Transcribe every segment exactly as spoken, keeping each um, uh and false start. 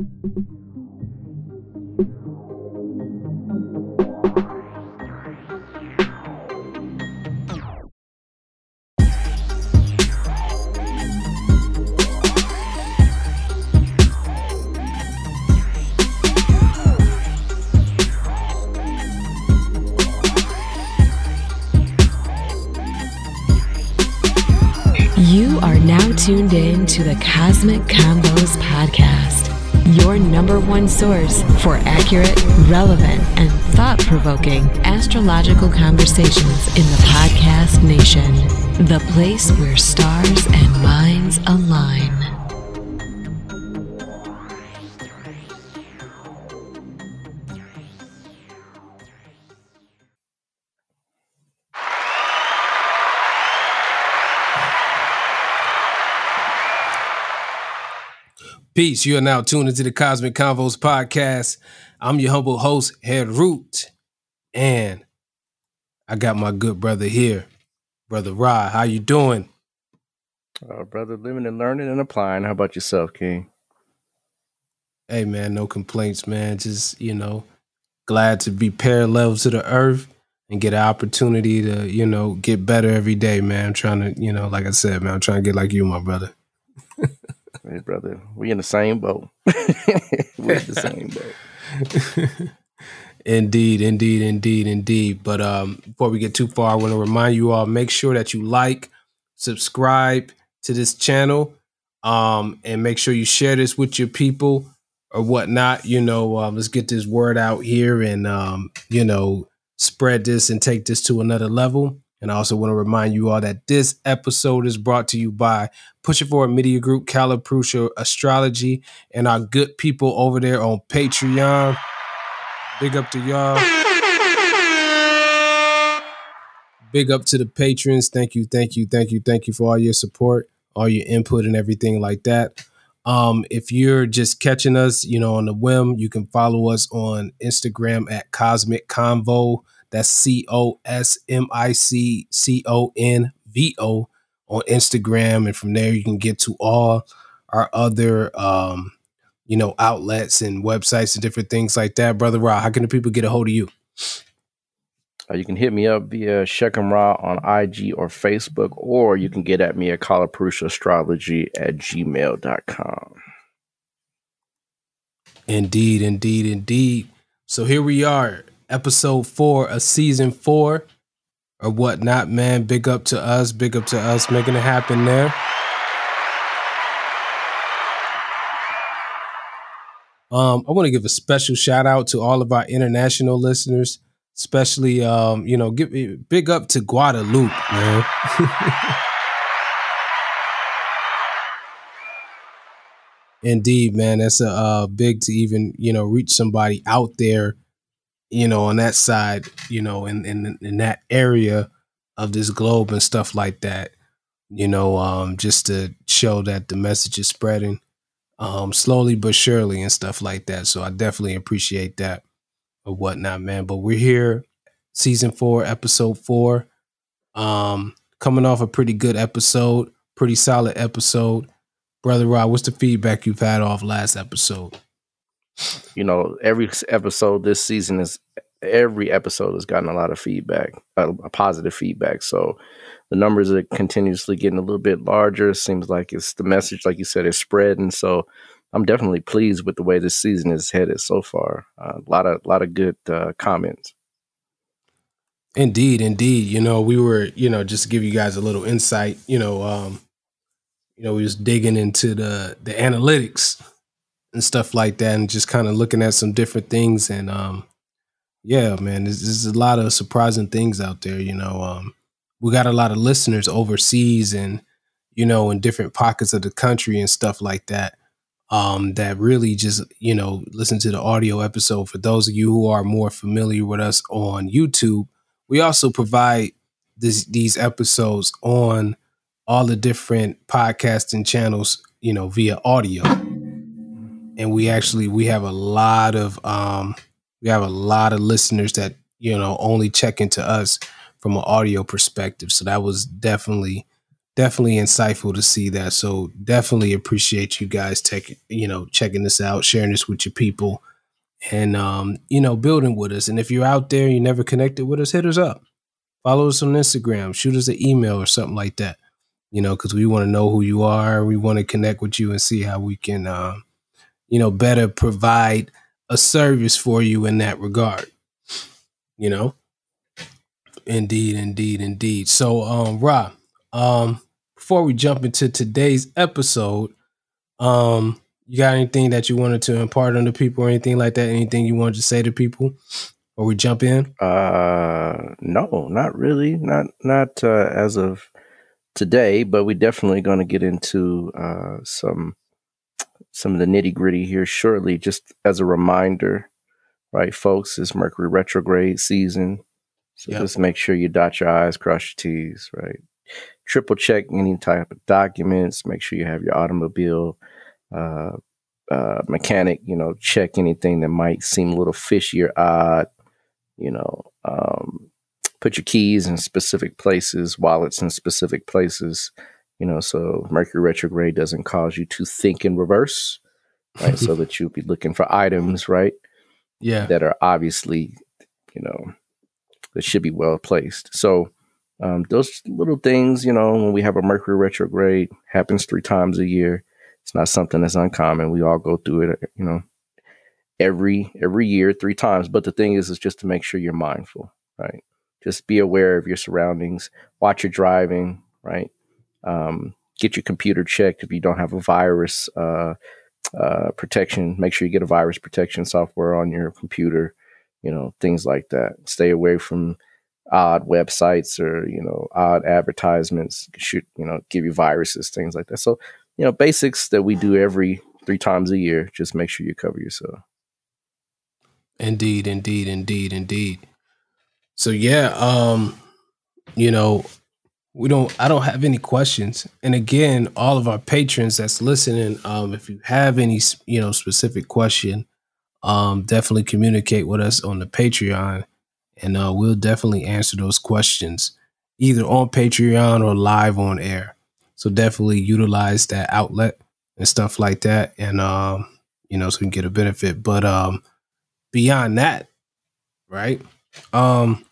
You are now tuned in to the Cosmic Convos podcast, your number one source for accurate, relevant, and thought-provoking astrological conversations in the podcast nation, the place where stars and minds align. Peace. You are now tuned into the Cosmic Convos podcast. I'm your humble host, Head Root, and I got my good brother here, Brother Ra. How you doing? Uh, brother, living and learning and applying. How about yourself, King? Hey, man, no complaints, man. Just, you know, glad to be parallel to the earth and get an opportunity to, you know, get better every day, man. I'm trying to, you know, like I said, man, I'm trying to get like you, my brother. Hey, brother, we in the same boat. We're in the same boat. Indeed, indeed, indeed, indeed. But um, before we get too far, I want to remind you all, make sure that you like, subscribe to this channel, um, and make sure you share this with your people or whatnot. You know, um, let's get this word out here and, um, you know, spread this and take this to another level. And I also want to remind you all that this episode is brought to you by Push It Forward Media Group, Caliprucia Astrology, and our good people over there on Patreon. Big up to y'all. Big up to the patrons. Thank you, thank you, thank you, thank you for all your support, all your input and everything like that. Um, if you're just catching us, you know, on the whim, you can follow us on Instagram at Cosmic Convo. That's C O S M I C C O N V O on Instagram. And from there, you can get to all our other, um, you know, outlets and websites and different things like that. Brother Ra, how can the people get a hold of you? Uh, you can hit me up via Shechem Ra on I G or Facebook, or you can get at me at Caliprucia Astrology at gmail dot com. Indeed, indeed, indeed. So here we are. Episode four of season four or whatnot, man. Big up to us. Big up to us making it happen there. Um, I want to give a special shout out to all of our international listeners, especially, um, you know, give big up to Guadeloupe, man. Indeed, man. That's a uh, big to even, you know, reach somebody out there, you know, on that side, you know, in, in, in that area of this globe and stuff like that, you know, um, just to show that the message is spreading um, slowly but surely and stuff like that. So I definitely appreciate that or whatnot, man. But we're here, season four, episode four, um, coming off a pretty good episode, pretty solid episode. Brother Rod, what's the feedback you've had off last episode? You know, every episode this season is every episode has gotten a lot of feedback, uh, positive feedback. So the numbers are continuously getting a little bit larger. It seems like it's the message, like you said, is spreading. So I'm definitely pleased with the way this season is headed so far. Uh, a lot of, lot of good uh, comments. Indeed, indeed. You know, we were, you know, just to give you guys a little insight, you know, um, you know, we was digging into the the analytics and stuff like that, and just kind of looking at some different things. And um, yeah, man, there's, there's a lot of surprising things out there. You know, um, we got a lot of listeners overseas and, you know, in different pockets of the country and stuff like that, um, that really just, you know, listen to the audio episode. For those of you who are more familiar with us on YouTube, we also provide this, these episodes on all the different podcasting channels, you know, via audio. And we actually, we have a lot of, um, we have a lot of listeners that, you know, only check into us from an audio perspective. So that was definitely, definitely insightful to see that. So definitely appreciate you guys taking, you know, checking this out, sharing this with your people, and um, you know, building with us. And if you're out there, you never connected with us, hit us up. Follow us on Instagram, shoot us an email or something like that. You know, because we want to know who you are. We want to connect with you and see how we can, uh, you know, better provide a service for you in that regard. You know, indeed, indeed, indeed. So, um, Rob, um, before we jump into today's episode, um, you got anything that you wanted to impart on the people or anything like that? Anything you wanted to say to people before we jump in? Uh, no, not really. Not not uh, as of today, but we're definitely going to get into uh, some some of the nitty gritty here shortly. Just as a reminder, right, folks, it's Mercury retrograde season, so yep. Just make sure you dot your I's, cross your T's, right? Triple check any type of documents. Make sure you have your automobile uh, uh, mechanic, you know, check anything that might seem a little fishy or odd. You know, um, put your keys in specific places, wallets in specific places, you know, so Mercury retrograde doesn't cause you to think in reverse, right? So that you'll be looking for items, right? Yeah. That are obviously, you know, that should be well placed. So um, those little things, you know, when we have a Mercury retrograde, happens three times a year. It's not something that's uncommon. We all go through it, you know, every every year, three times. But the thing is, is just to make sure you're mindful, right? Just be aware of your surroundings. Watch your driving, right? Um, get your computer checked if you don't have a virus uh, uh, protection. Make sure you get a virus protection software on your computer. You know, things like that. Stay away from odd websites or, you know, odd advertisements. Should, you know, give you viruses, things like that. So, you know, basics that we do every three times a year. Just make sure you cover yourself. Indeed, indeed, indeed, indeed. So yeah, um, you know, we don't. I don't have any questions. And again, all of our patrons that's listening, um, if you have any, you know, specific question, um, definitely communicate with us on the Patreon, and uh, we'll definitely answer those questions either on Patreon or live on air. So definitely utilize that outlet and stuff like that, and um, you know, so we can get a benefit. But um, beyond that, right? Um,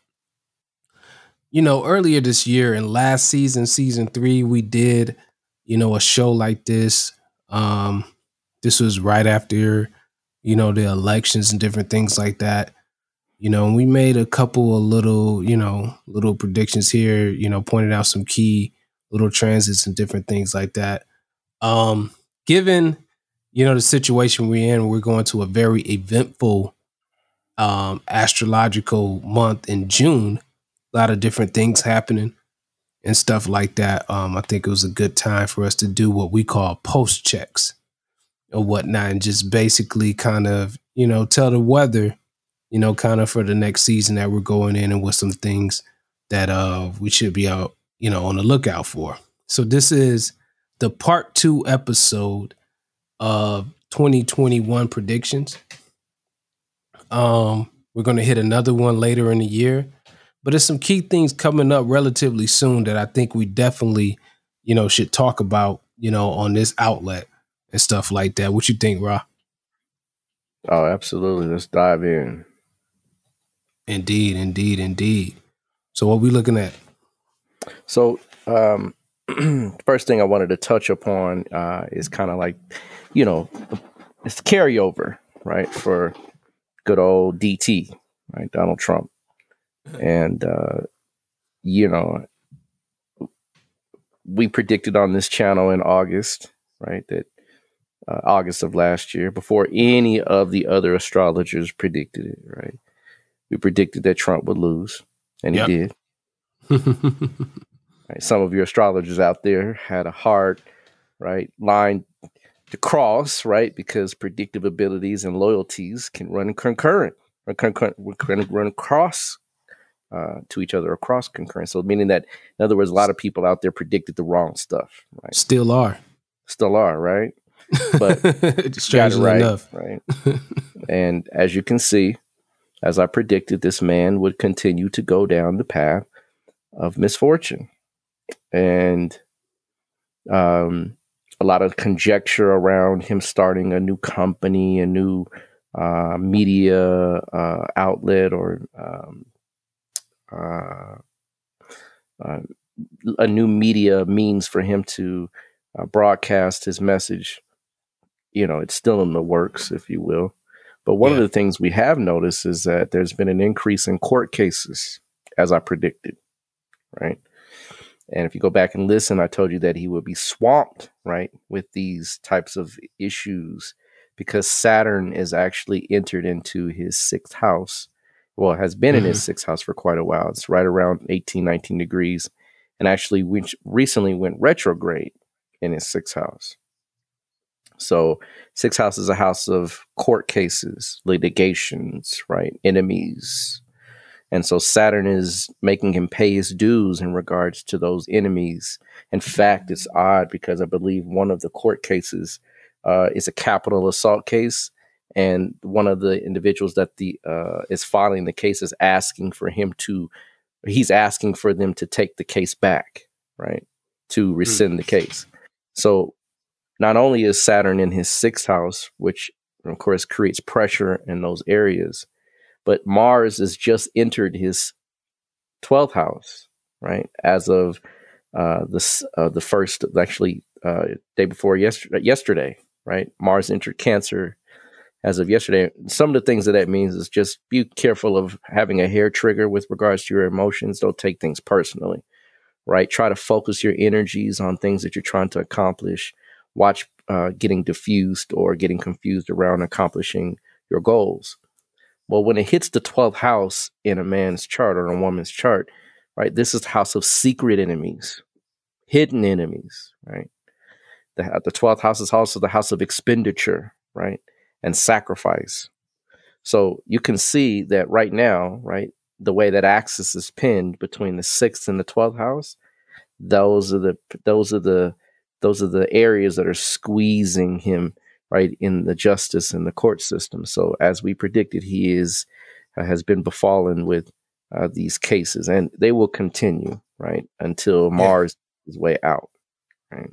you know, earlier this year in last season, season three, we did, you know, a show like this. Um, this was right after, you know, the elections and different things like that. You know, and we made a couple of little, you know, little predictions here, you know, pointed out some key little transits and different things like that. Um, given, you know, the situation we're in, we're going to a very eventful um, astrological month in June. A lot of different things happening and stuff like that. Um, I think it was a good time for us to do what we call post checks or whatnot, and just basically kind of, you know, tell the weather, you know, kind of for the next season that we're going in, and with some things that uh, we should be out, you know, on the lookout for. So this is the part two episode of twenty twenty-one predictions. Um, we're going to hit another one later in the year, but there's some key things coming up relatively soon that I think we definitely, you know, should talk about, you know, on this outlet and stuff like that. What you think, Ra? Oh, absolutely. Let's dive in. Indeed, indeed, indeed. So what are we looking at? So, um, first thing I wanted to touch upon uh, is kind of like, you know, it's carryover, right, for good old D T, right, Donald Trump. And, uh, you know, we predicted on this channel in August, right, that uh, August of last year, before any of the other astrologers predicted it, right? We predicted that Trump would lose, and he yep. did. Right, some of your astrologers out there had a hard, right, line to cross, right, because predictive abilities and loyalties can run concurrent, run, concurrent, run across uh, to each other, across concurrent. So meaning that, in other words, a lot of people out there predicted the wrong stuff, right? Still are. Still are, right? But strangely right, enough, right? And as you can see, as I predicted, this man would continue to go down the path of misfortune. And Um, a lot of conjecture around him starting a new company, a new uh, media uh, outlet, or um, uh, uh, a new media means for him to uh, broadcast his message. You know, it's still in the works, if you will. But one Yeah. of the things we have noticed is that there's been an increase in court cases, as I predicted, right? And if you go back and listen, I told you that he would be swamped, right, with these types of issues because Saturn is actually entered into his sixth house. Well, has been in his Mhm. sixth house for quite a while. It's right around eighteen, nineteen degrees, and actually went, recently went retrograde in his sixth house. So sixth house is a house of court cases, litigations, right, enemies. And so Saturn is making him pay his dues in regards to those enemies. In fact, it's odd because I believe one of the court cases uh, is a capital assault case. And one of the individuals that the uh, is filing the case is asking for him to, he's asking for them to take the case back, right? To rescind the case. So not only is Saturn in his sixth house, which of course creates pressure in those areas, but Mars has just entered his twelfth house, right? As of uh, the uh, the first, actually, uh, day before yesterday, yesterday, right? Mars entered Cancer as of yesterday. Some of the things that that means is just be careful of having a hair trigger with regards to your emotions. Don't take things personally, right? Try to focus your energies on things that you're trying to accomplish. Watch uh, getting diffused or getting confused around accomplishing your goals. Well, when it hits the twelfth house in a man's chart or a woman's chart, right, this is the house of secret enemies, hidden enemies, right? The, the twelfth house is also the house of expenditure, right, and sacrifice. So you can see that right now, right, the way that axis is pinned between the sixth and the twelfth house, those are the those are the those are the areas that are squeezing him, right, in the justice and the court system. So as we predicted, he is uh, has been befallen with uh, these cases, and they will continue, right, until Mars is way out, right.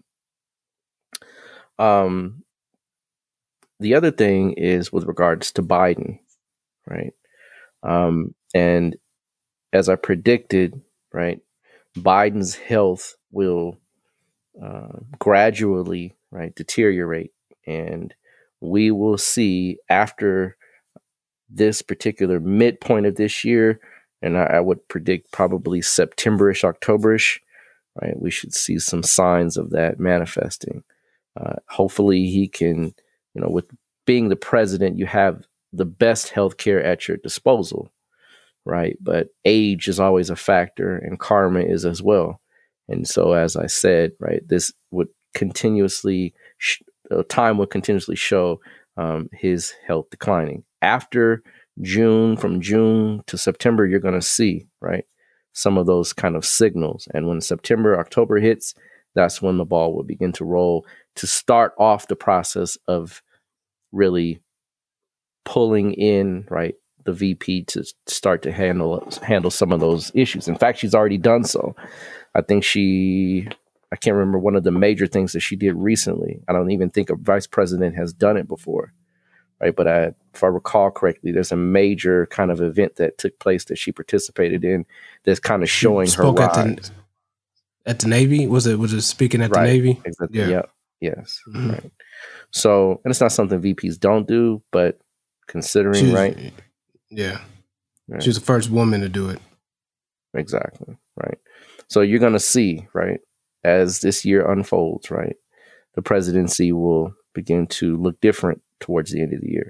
Um, the other thing is with regards to Biden, right, um, and as I predicted, right, Biden's health will uh, gradually, right, deteriorate, and we will see after this particular midpoint of this year, and I, I would predict probably September-ish, October-ish, right, we should see some signs of that manifesting. Uh, hopefully he can, you know, with being the president, you have the best healthcare at your disposal, right? But age is always a factor, and karma is as well. And so, as I said, right, this would continuously, sh- uh, time would continuously show um, his health declining. After June, from June to September, you're going to see, right, some of those kind of signals. And when September, October hits, that's when the ball will begin to roll to start off the process of really pulling in, right, the V P to start to handle handle some of those issues. In fact, she's already done so. I think she, I can't remember one of the major things that she did recently. I don't even think a vice president has done it before, right? But I, if I recall correctly, there's a major kind of event that took place that she participated in that's kind of showing her Spoke rise. at the, at the Navy? Was it was it speaking at Right. the Navy? Exactly. Yeah. Yep. Yes. Mhm. Right. So, and it's not something V Ps don't do, but considering, She's- right? Yeah. Right. She was the first woman to do it. Exactly. Right. So you're going to see, right, as this year unfolds, right, the presidency will begin to look different towards the end of the year.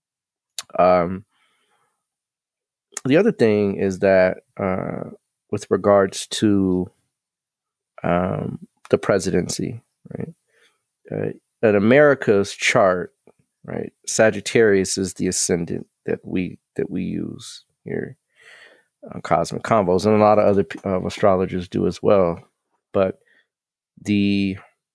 Um, the other thing is that uh, with regards to um, the presidency, right, uh, in America's chart, right, Sagittarius is the ascendant that we that we use here on Cosmic Convos, and a lot of other uh, astrologers do as well. But the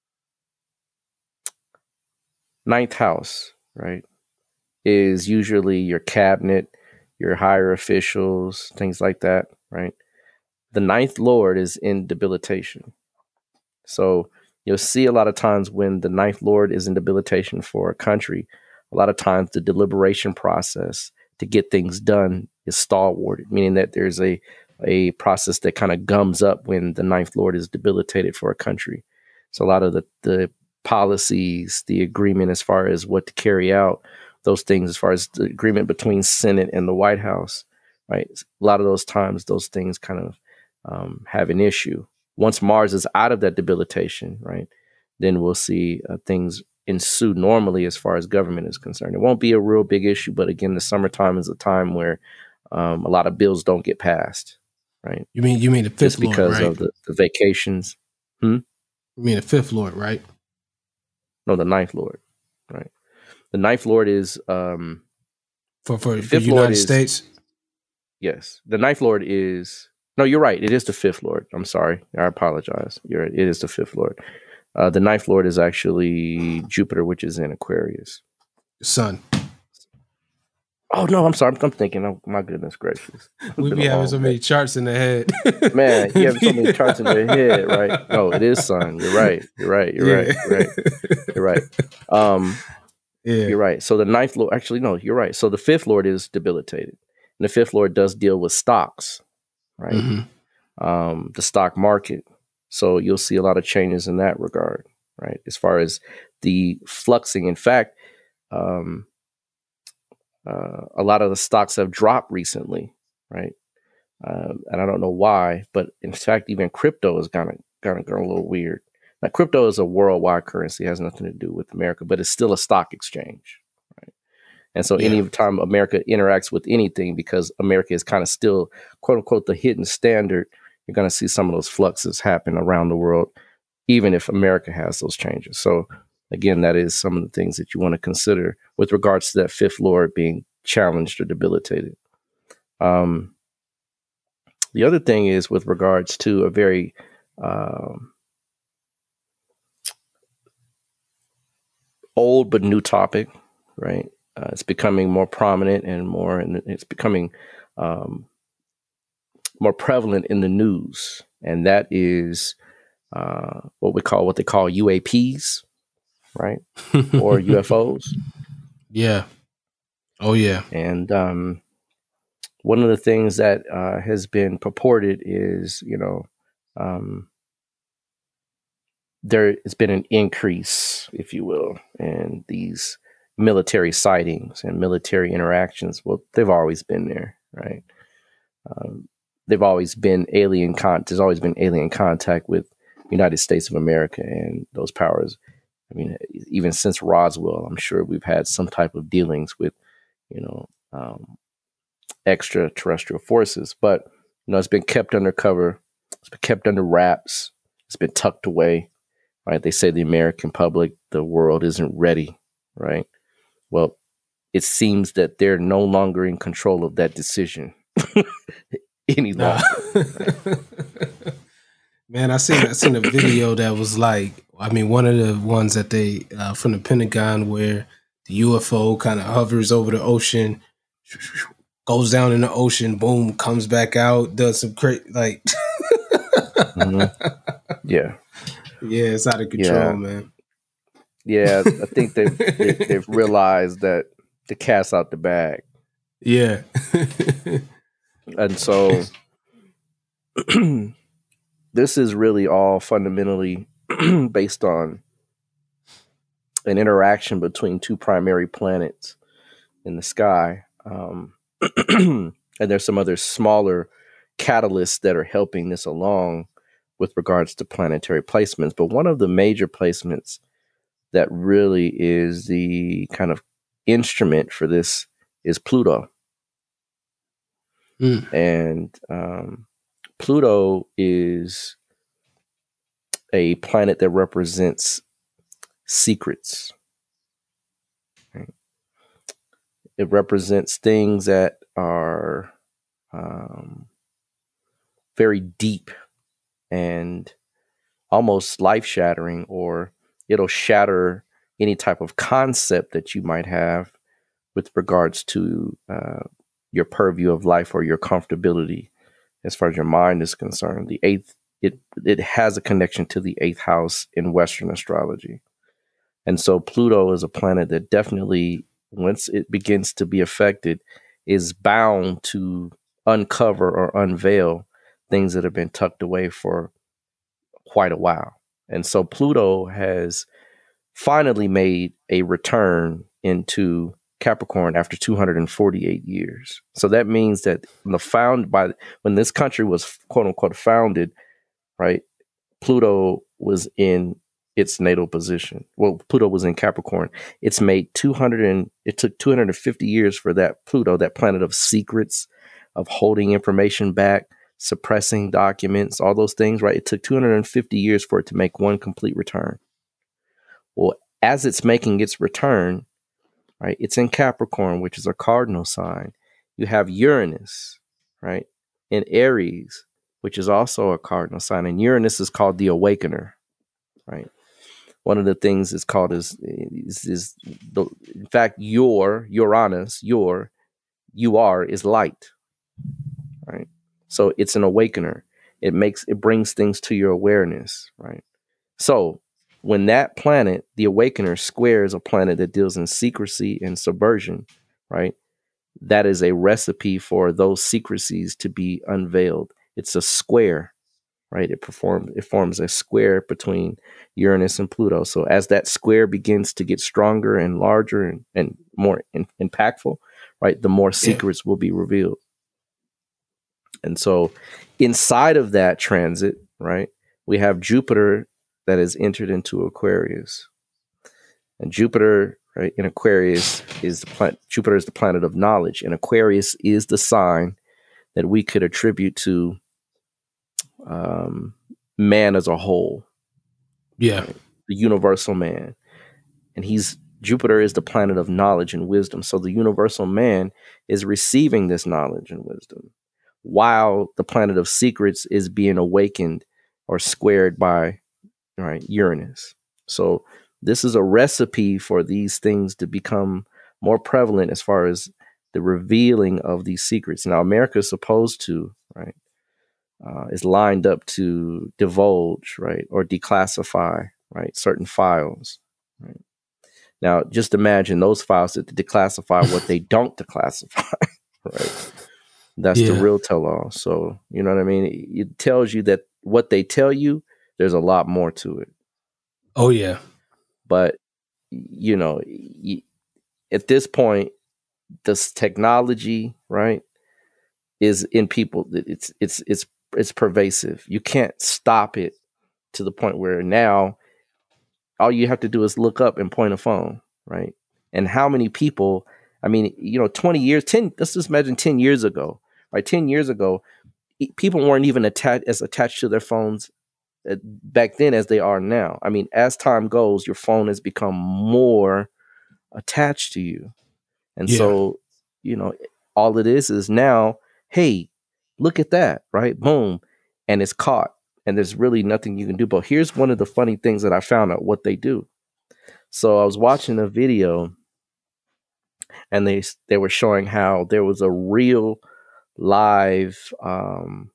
ninth house, right, is usually your cabinet, your higher officials, things like that, right? The ninth lord is in debilitation. So you'll see a lot of times when the Ninth Lord is in debilitation for a country, a lot of times the deliberation process to get things done is stalwarted, meaning that there's a a process that kind of gums up when the Ninth Lord is debilitated for a country. So a lot of the, the policies, the agreement as far as what to carry out, those things as far as the agreement between Senate and the White House, right? A lot of those times, those things kind of um, have an issue. Once Mars is out of that debilitation, right, then we'll see uh, things ensue normally as far as government is concerned. It won't be a real big issue, but again, the summertime is a time where um, a lot of bills don't get passed, right? You mean you mean the fifth Just because Lord, right? of the, the vacations. Hmm? You mean the fifth Lord, right? No, the Ninth Lord, right? The Ninth Lord is um, For for the fifth United Lord is- States. yes. The Ninth Lord is no. You're right. It is the fifth Lord. I'm sorry. I apologize. You're right. It is the fifth Lord. Uh, the Ninth Lord is actually Jupiter, which is in Aquarius. Sun. Oh no, I'm sorry. I'm, I'm thinking. Oh my goodness gracious! It's We been be a having long so day. many charts in the head. Man, you have so many charts in your head, right? No, it is Sun. You're right. You're right. You're right. You're right. You're right. Um, Yeah. You're right. So the ninth Lord, actually, no, you're right. So the fifth Lord is debilitated. And the fifth Lord does deal with stocks, right? Mhm. Um, the stock market. So you'll see a lot of changes in that regard, right? As far as the fluxing. In fact, um, uh, a lot of the stocks have dropped recently, right? Um, and I don't know why, but in fact, even crypto is kind of kind of gone a little weird. Now, crypto is a worldwide currency; it has nothing to do with America, but it's still a stock exchange, right? And so, Yeah. any time America interacts with anything, because America is kind of still "quote unquote" the hidden standard, you're going to see some of those fluxes happen around the world, even if America has those changes. So, again, that is some of the things that you want to consider with regards to that fifth Lord being challenged or debilitated. Um, the other thing is with regards to a very um, old but new topic, right? Uh, it's becoming more prominent and more, and it's becoming um, more prevalent in the news, and that is uh, what we call what they call U A Ps, right, or U F Os. Yeah. Oh yeah. And um, one of the things that uh, has been purported is, you know, um, there has been an increase, if you will, in these military sightings and military interactions. Well, they've always been there, right? Um, they've always been alien con. There's always been alien contact with United States of America and those powers. I mean, even since Roswell, I'm sure we've had some type of dealings with, you know, um, extraterrestrial forces. But you know, it's been kept under cover. It's been kept under wraps. It's been tucked away. Right? They say the American public, the world isn't ready, right? Well, it seems that they're no longer in control of that decision any Nah. longer. Man, I seen I seen a video that was like, I mean, one of the ones that they uh, from the Pentagon where the U F O kind of hovers over the ocean, goes down in the ocean, boom, comes back out, does some crazy like. Mhm. Yeah. Yeah, it's out of control, Yeah. man. Yeah, I think they've, they, they've realized that the cat's out the bag. Yeah. And so this is really all fundamentally based on an interaction between two primary planets in the sky. Um, and there's some other smaller catalysts that are helping this along with regards to planetary placements. But one of the major placements that really is the kind of instrument for this is Pluto. Mm. And um, Pluto is a planet that represents secrets. Right? It represents things that are um, very deep and almost life-shattering, or it'll shatter any type of concept that you might have with regards to uh, your purview of life or your comfortability as far as your mind is concerned. The eighth it it has a connection to the eighth house in Western astrology. And so Pluto is a planet that definitely, once it begins to be affected, is bound to uncover or unveil things that have been tucked away for quite a while. And so Pluto has finally made a return into Capricorn after two hundred forty-eight years. So that means that the found by when this country was quote unquote founded, right? Pluto was in its natal position. Well, Pluto was in Capricorn. It's made two hundred and it took two hundred fifty years for that Pluto, that planet of secrets, of holding information back, suppressing documents, all those things, right? It took two hundred fifty years for it to make one complete return. Well, as it's making its return, right, it's in Capricorn, which is a cardinal sign. You have Uranus, right, in Aries, which is also a cardinal sign. And Uranus is called the awakener, right? One of the things it's called is, is, is the, in fact, your, Uranus, your, you are is light, right? So it's an awakener. It makes, it brings things to your awareness, right? So when that planet, the awakener, squares a planet that deals in secrecy and subversion, right? That is a recipe for those secrecies to be unveiled. It's a square, right? It performs, it forms a square between Uranus and Pluto. So as that square begins to get stronger and larger and, and more in, impactful, right, the more secrets yeah. will be revealed. And so inside of that transit, right, we have Jupiter that has entered into Aquarius. And Jupiter, right, in Aquarius is the planet, Jupiter is the planet of knowledge. And Aquarius is the sign that we could attribute to um, man as a whole. Yeah. Right? The universal man. And he's, Jupiter is the planet of knowledge and wisdom. So the universal man is receiving this knowledge and wisdom, while the planet of secrets is being awakened or squared by, right, Uranus. So this is a recipe for these things to become more prevalent as far as the revealing of these secrets. Now, America is supposed to, right, uh, is lined up to divulge, right, or declassify, right, certain files, right. Now, just imagine those files that declassify what they don't declassify, right? That's yeah. the real tell-all. So, you know what I mean? It, it tells you that what they tell you, there's a lot more to it. Oh, yeah. But, you know, y- at this point, this technology, right, is in people. It's it's it's it's pervasive. You can't stop it to the point where now all you have to do is look up and point a phone, right? And how many people, I mean, you know, twenty years, ten, let's just imagine ten years ago, right? ten years ago, people weren't even attached as attached to their phones back then as they are now. I mean, as time goes, your phone has become more attached to you. And yeah. so, you know, all it is is now, hey, look at that, right? Boom. And it's caught. And there's really nothing you can do. But here's one of the funny things that I found out what they do. So I was watching a video and they they were showing how there was a real live um,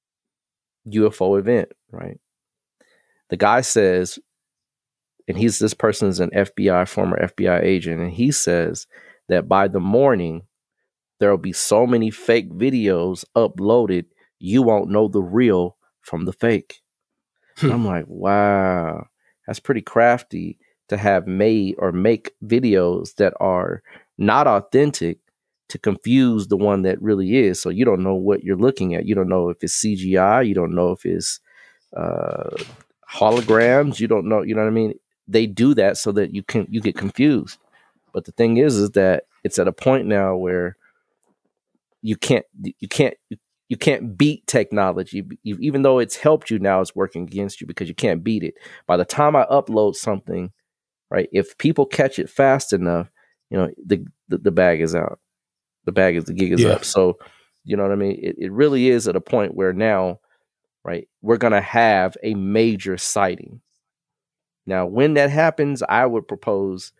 U F O event, right? The guy says, and he's this person is an F B I, former F B I agent, and he says that by the morning, there will be so many fake videos uploaded, you won't know the real from the fake. I'm like, wow, that's pretty crafty to have made or make videos that are not authentic to confuse the one that really is. So you don't know what you're looking at. You don't know if it's C G I. You don't know if it's uh, holograms. You don't know. You know what I mean? They do that so that you can you get confused. But the thing is, is that it's at a point now where you can't you can't. You can't beat technology, even though it's helped you. Now it's working against you because you can't beat it. By the time I upload something, right, if people catch it fast enough, you know, the the, the bag is out. The bag is the gig is yeah. up. So, you know what I mean? It, it really is at a point where now, right, we're going to have a major sighting. Now, when that happens, I would propose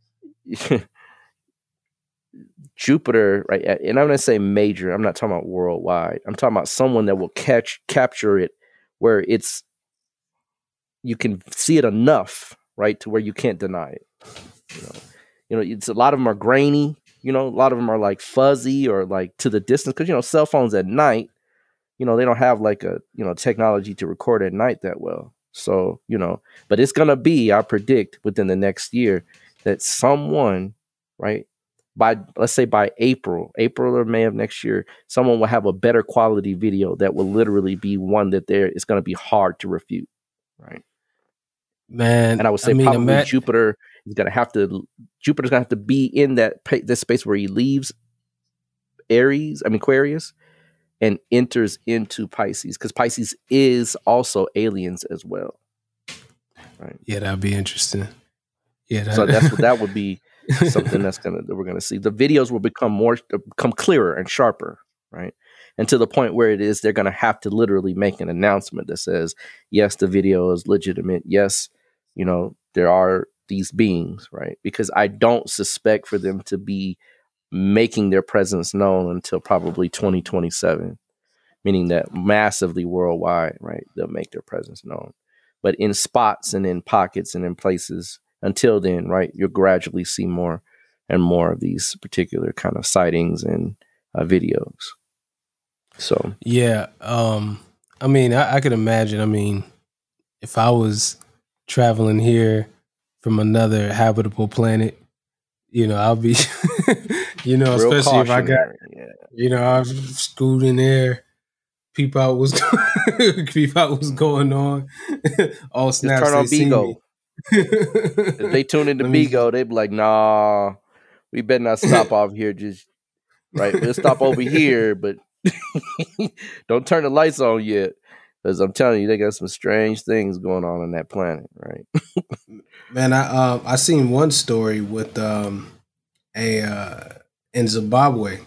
Jupiter, right? And I'm going to say major. I'm not talking about worldwide. I'm talking about someone that will catch capture it where it's you can see it enough, right, to where you can't deny it. You know, you know, it's a lot of them are grainy. You know, a lot of them are like fuzzy or like to the distance because you know cell phones at night, you know, they don't have like a you know technology to record at night that well. So you know, but it's gonna be, I predict, within the next year that someone, right, by let's say by April, April or May of next year, someone will have a better quality video that will literally be one that there it's gonna be hard to refute, right? Man, And I would say I mean, probably ima- Jupiter is gonna have to Jupiter's gonna have to be in that pa- this space where he leaves Aries, I mean Aquarius, and enters into Pisces because Pisces is also aliens as well, right? Yeah, that'd be interesting. Yeah, that- So that's what that would be something that's gonna that we're gonna see. The videos will become more become clearer and sharper, right? And to the point where it is they're gonna have to literally make an announcement that says, yes, the video is legitimate. Yes, you know, there are these beings, right? Because I don't suspect for them to be making their presence known until probably twenty twenty-seven, meaning that massively worldwide, right? They'll make their presence known. But in spots and in pockets and in places, until then, right, you'll gradually see more and more of these particular kind of sightings and uh, videos. So, yeah. Um, I mean, I, I could imagine. I mean, if I was traveling here from another habitable planet, you know, I'll be, you know, real especially if I got, cautionary, yeah. you know, I was scooting there, peep out what's peep out what's going on. All Just snaps turn on they see me. Bigo. If they tune into Let me- Bigo, they be like, nah, we better not stop off here. Just, right, we'll stop over here, but don't turn the lights on yet. Because I'm telling you, they got some strange things going on on that planet, right? Man, I uh, I seen one story with um a uh, in Zimbabwe.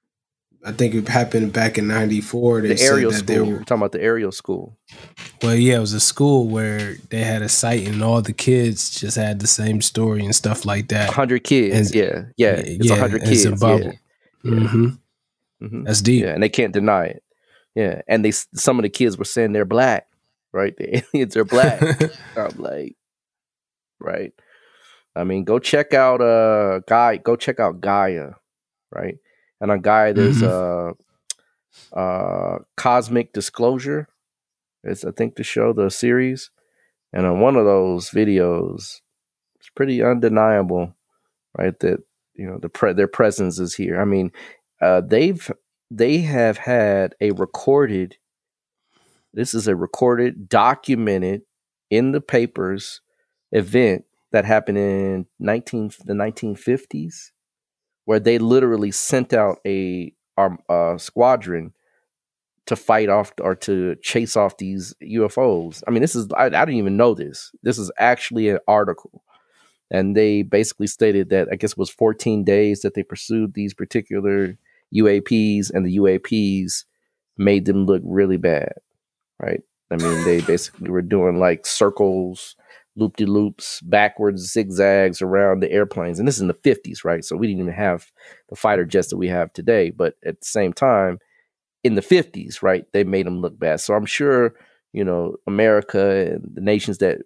I think it happened back in ninety-four. They The said aerial that school. they We're were, talking about the aerial school. well, yeah, it was a school where they had a site and all the kids just had the same story and stuff like that. one hundred kids. And- yeah. Yeah. It's yeah, one hundred in kids. Zimbabwe. Yeah. Mm-hmm. Mhm. That's deep. Yeah. And they can't deny it. Yeah. And they some of the kids were saying they're black, right? The aliens are black. I'm like, right. I mean, go check out uh Guy, go check out Gaia, right? And on Gaia, there's a uh, uh, Cosmic Disclosure. It's I think the show, the series, and on one of those videos, it's pretty undeniable, right? That you know the pre- their presence is here. I mean, uh, they've they have had a recorded. This is a recorded, documented in the papers event that happened in nineteen the nineteen fifties, where they literally sent out a um, uh, squadron to fight off or to chase off these U F Os. I mean, this is I, I didn't even know this. This is actually an article, and they basically stated that I guess it was fourteen days that they pursued these particular U A Ps, and the U A Ps made them look really bad, right? I mean, they basically were doing like circles, loop-de-loops, backwards, zigzags around the airplanes. And this is in the fifties, right? So we didn't even have the fighter jets that we have today. But at the same time, in the fifties, right, they made them look bad. So I'm sure, you know, America and the nations that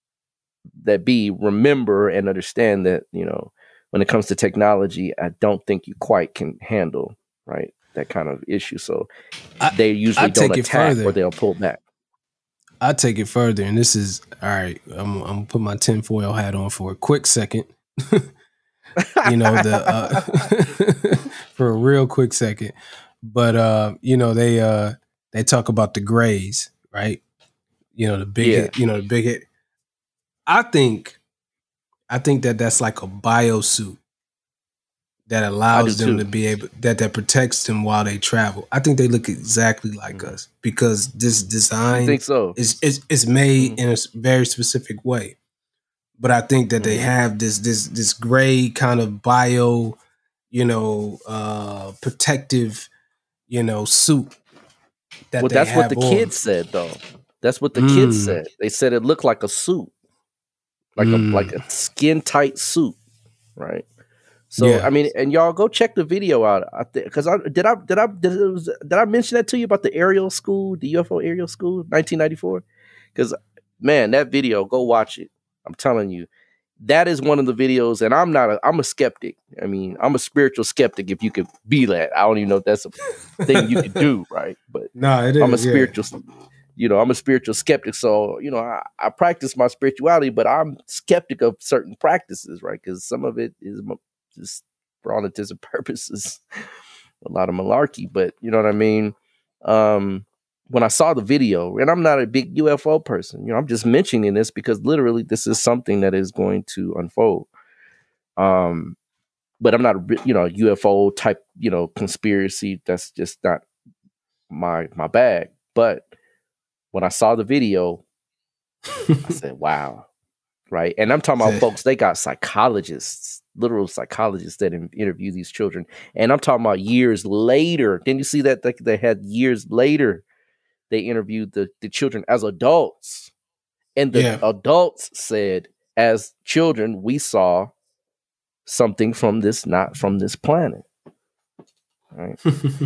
that be remember and understand that, you know, when it comes to technology, I don't think you quite can handle, right, that kind of issue. So I- they usually I don't take it attack further. or they'll pull back. I take it further, and this is all right. I'm, I'm gonna put my tinfoil hat on for a quick second. you know the uh, for a real quick second, but uh, you know they uh, they talk about the grays, right? You know the big, Yeah. hit, you know the big hit. I think, I think that that's like a biosuit that allows do them too. to be able that that protects them while they travel. I think they look exactly like Mhm. us because this I design think so. is is is made Mhm. in a s- very specific way. But I think that they Mhm. have this this this gray kind of bio, you know, uh protective, you know, suit that Well, they that's what have the on. kids said, though. That's what the kids Mm. said. They said it looked like a suit, like Mm. a like a skin tight suit, right? So Yeah. I mean, and y'all go check the video out because I, did I did I did, it was, did I mention that to you about the aerial school, the U F O aerial school, nineteen ninety-four? Because man, that video, go watch it. I'm telling you, that is one of the videos, and I'm not a I'm a skeptic. I mean, I'm a spiritual skeptic. If you could be that, I don't even know if that's a thing you could do, right? But no, it is. I'm a spiritual. Yeah. You know, I'm a spiritual skeptic. So, you know, I, I practice my spirituality, but I'm skeptic of certain practices, right? Because some of it is just for all intents and purposes, a lot of malarkey. But you know what I mean? Um, when I saw the video, and I'm not a big U F O person, you know, I'm just mentioning this because literally this is something that is going to unfold. Um, but I'm not, a, you know, U F O type, you know, conspiracy. That's just not my my bag. But when I saw the video, I said, wow. Right. And I'm talking about folks, they got psychologists, literal psychologists that interview these children. And I'm talking about years later. Didn't you see that? They, they had years later, they interviewed the, the children as adults. And the yeah. adults said, as children, we saw something from this, not from this planet. Right.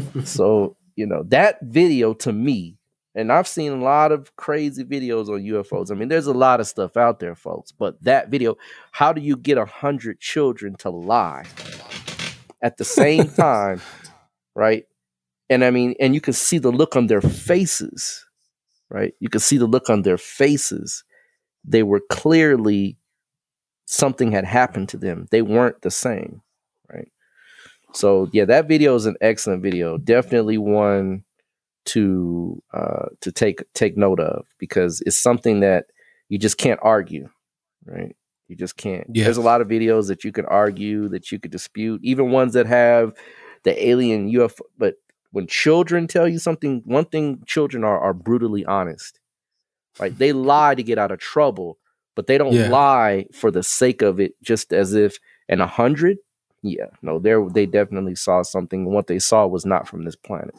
So, you know, that video to me, and I've seen a lot of crazy videos on U F Os. I mean, there's a lot of stuff out there, folks. But that video, how do you get a hundred children to lie at the same time, right? And I mean, and you can see the look on their faces, right? You can see the look on their faces. They were clearly, something had happened to them. They weren't the same, right? So yeah, that video is an excellent video. Definitely one to uh to take take note of, because it's something that you just can't argue, right? You just can't. Yeah. There's a lot of videos that you could argue, that you could dispute, even ones that have the alien U F O. But when children tell you something, one thing, children are are brutally honest, right? They lie to get out of trouble, but they don't yeah. lie for the sake of it, just as if. And a hundred, yeah, no, they they definitely saw something. What they saw was not from this planet.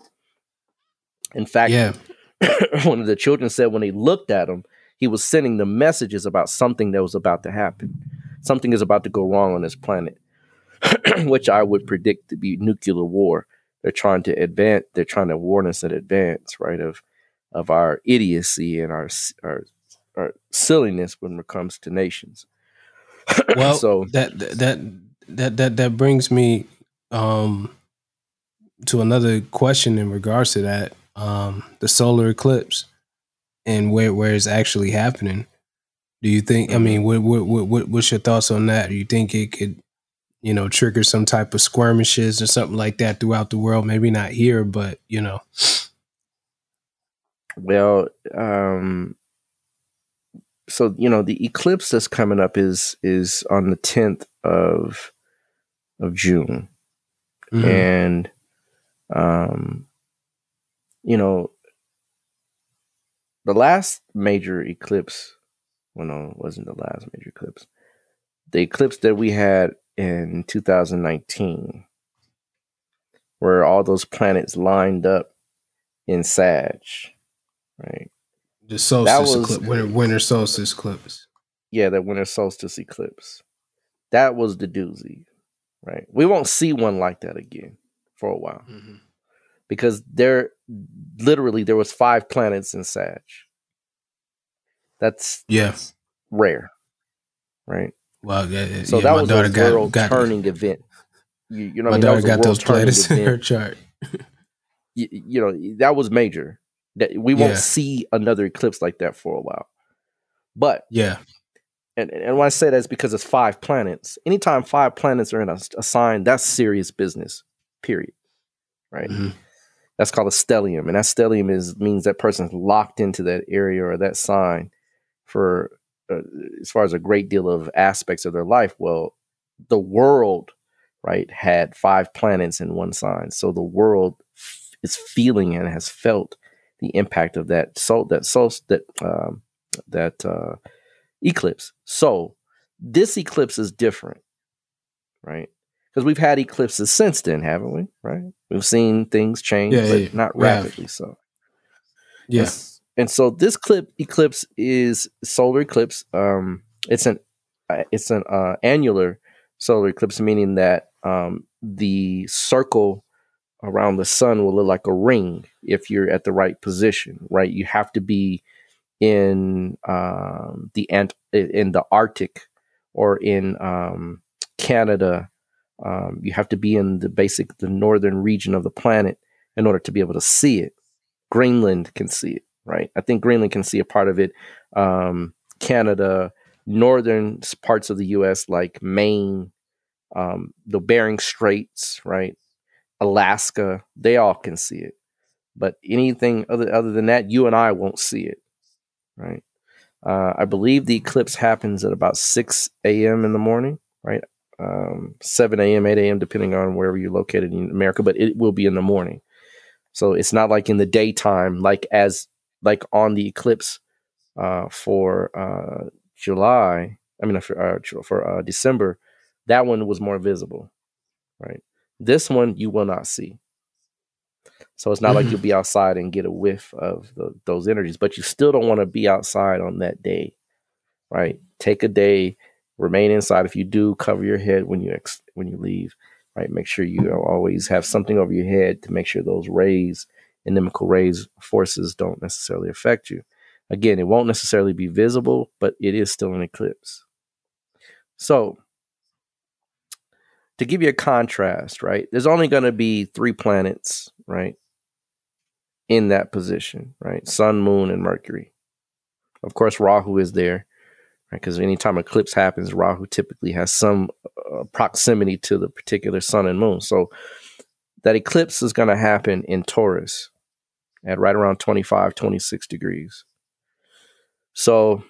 In fact, yeah. one of the children said when he looked at him, he was sending them messages about something that was about to happen. Something is about to go wrong on this planet, which I would predict to be nuclear war. They're trying to advance. They're trying to warn us in advance, right, of of our idiocy and our our, our silliness when it comes to nations. Well, so that that that that that brings me um, to another question in regards to that. Um, the solar eclipse and where where it's actually happening. Do you think? I mean, what what what what's your thoughts on that? Do you think it could, you know, trigger some type of skirmishes or something like that throughout the world? Maybe not here, but you know. Well, um, so you know, the eclipse that's coming up is is on the tenth of of June, mm-hmm. and um. You know, the last major eclipse, well, no, it wasn't the last major eclipse. The eclipse that we had in two thousand nineteen, where all those planets lined up in Sag, right? The solstice was, eclipse, winter, winter solstice eclipse. Yeah, the winter solstice eclipse. That was the doozy, right? We won't see one like that again for a while. Mm-hmm. Because there, literally, there was five planets in Sag. That's yeah. rare, right? Well, yeah, so yeah, that was a got, world got, turning event. You, you know, my I mean? daughter that was got those planets in her chart. you, you know, that was major. That we won't yeah. see another eclipse like that for a while. But yeah, and and when I say that, it's because it's five planets. Anytime five planets are in a, a sign, that's serious business. Period. Right. Mm-hmm. That's called a stellium, and that stellium is means that person's locked into that area or that sign for uh, as far as a great deal of aspects of their life. Well, the world, right, had five planets in one sign, so the world f- is feeling and has felt the impact of that so that so that um, that uh, eclipse. So this eclipse is different, right? Because we've had eclipses since then, haven't we? Right? We've seen things change, yeah, but yeah, not rapidly. Yeah. So, yes. And, and so this clip eclipse is solar eclipse. Um, it's an uh, it's an uh, annular solar eclipse, meaning that um, the circle around the sun will look like a ring if you're at the right position, right? You have to be in um, the ant in the Arctic or in um, Canada. Um, you have to be in the basic the northern region of the planet in order to be able to see it. Greenland can see it, right? I think Greenland can see a part of it. Um, Canada, northern parts of the U S like Maine, um, the Bering Straits, right? Alaska, they all can see it. But anything other other than that, you and I won't see it, right? Uh, I believe the eclipse happens at about six a.m. in the morning, right? Um, seven a.m., eight a.m., depending on wherever you're located in America, but it will be in the morning. So it's not like in the daytime, like as like on the eclipse uh, for uh, July. I mean, for uh, for uh, December, that one was more visible, right? This one you will not see. So it's not mm-hmm. like you'll be outside and get a whiff of the, those energies, but you still don't want to be outside on that day, right? Take a day, remain inside. If you do, cover your head when you ex- when you leave, right? Make sure you always have something over your head to make sure those rays, inimical rays, forces don't necessarily affect you. Again, it won't necessarily be visible, but it is still an eclipse. So to give you a contrast, right? There's only going to be three planets, right? In that position, right? Sun, Moon, and Mercury. Of course, Rahu is there, right? Because anytime eclipse happens, Rahu typically has some uh, proximity to the particular Sun and Moon. So that eclipse is going to happen in Taurus at right around twenty-five, twenty-six degrees. So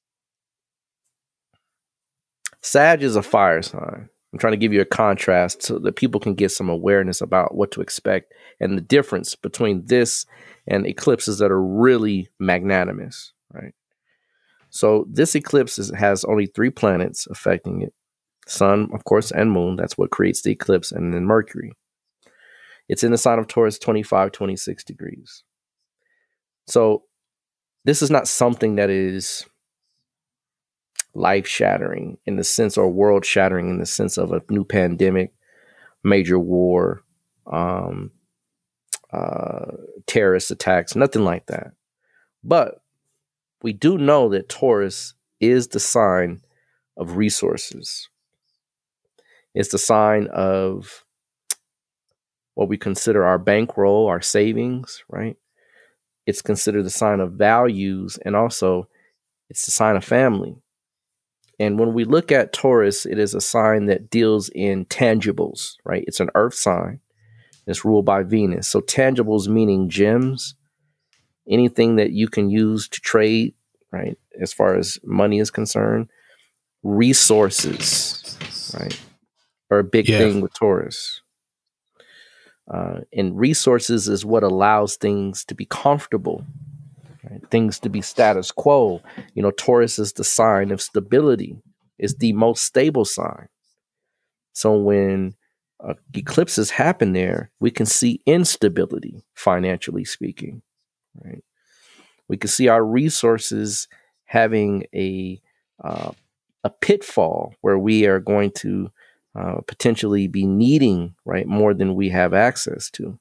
Sag is a fire sign. I'm trying to give you a contrast so that people can get some awareness about what to expect and the difference between this and eclipses that are really magnanimous, right? So this eclipse is, has only three planets affecting it. Sun, of course, and Moon. That's what creates the eclipse. And then Mercury. It's in the sign of Taurus, twenty-five, twenty-six degrees. So this is not something that is life-shattering in the sense, or world-shattering in the sense of a new pandemic, major war, um, uh, terrorist attacks, nothing like that. But we do know that Taurus is the sign of resources. It's the sign of what we consider our bankroll, our savings, right? It's considered the sign of values, and also it's the sign of family. And when we look at Taurus, it is a sign that deals in tangibles, right? It's an earth sign. It's ruled by Venus. So tangibles meaning gems, anything that you can use to trade, right? As far as money is concerned, resources, right? Are a big yeah. thing with Taurus. Uh, and resources is what allows things to be comfortable, right? Things to be status quo. You know, Taurus is the sign of stability. It's the most stable sign. So when uh, eclipses happen there, we can see instability, financially speaking, right? We can see our resources having a uh, a pitfall where we are going to uh, potentially be needing, right, more than we have access to.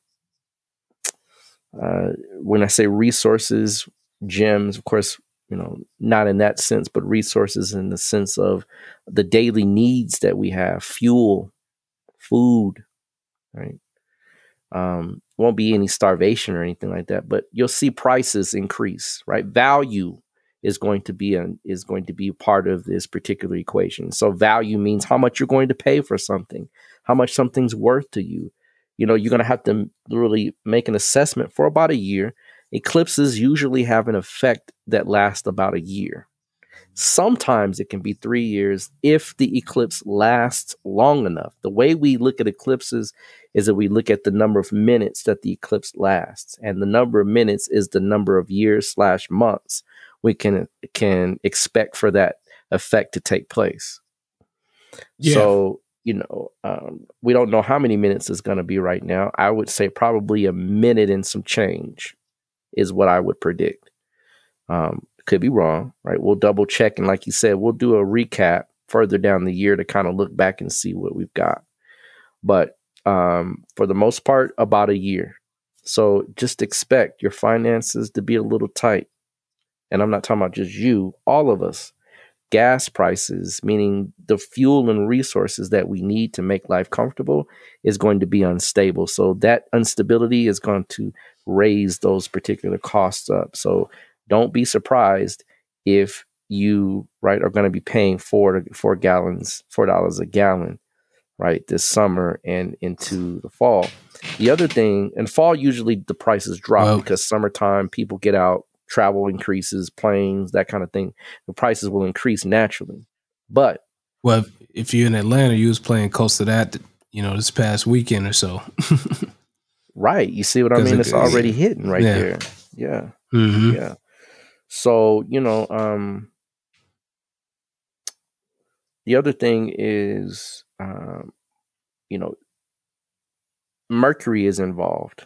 Uh, when I say resources, gems, of course, you know, not in that sense, but resources in the sense of the daily needs that we have, fuel, food, right? Um, won't be any starvation or anything like that, but you'll see prices increase, right? Value is going to be a, is going to be part of this particular equation. So value means how much you're going to pay for something, how much something's worth to you. You know, you're going to have to really make an assessment for about a year. Eclipses usually have an effect that lasts about a year. Sometimes it can be three years if the eclipse lasts long enough. The way we look at eclipses is that we look at the number of minutes that the eclipse lasts. And the number of minutes is the number of years slash months we can can expect for that effect to take place. Yeah. So, you know, um, we don't know how many minutes it's going to be right now. I would say probably a minute and some change is what I would predict. Um, could be wrong, right? We'll double check. And like you said, we'll do a recap further down the year to kind of look back and see what we've got. but um, for the most part, about a year. So just expect your finances to be a little tight. And I'm not talking about just you, all of us. Gas prices, meaning the fuel and resources that we need to make life comfortable, is going to be unstable. So that instability is going to raise those particular costs up. So don't be surprised if you, right, are going to be paying four four gallons, four dollars a gallon, right, this summer and into the fall. The other thing, and fall usually the prices drop Well, because summertime people get out, travel increases, planes, that kind of thing. The prices will increase naturally. But well, if you're in Atlanta, you was playing close to that, you know, this past weekend or so. right, you see what I 'Cause mean? it- It's already hitting right yeah. there. Yeah, Mhm. yeah. So, you know, um, the other thing is, um, you know, Mercury is involved.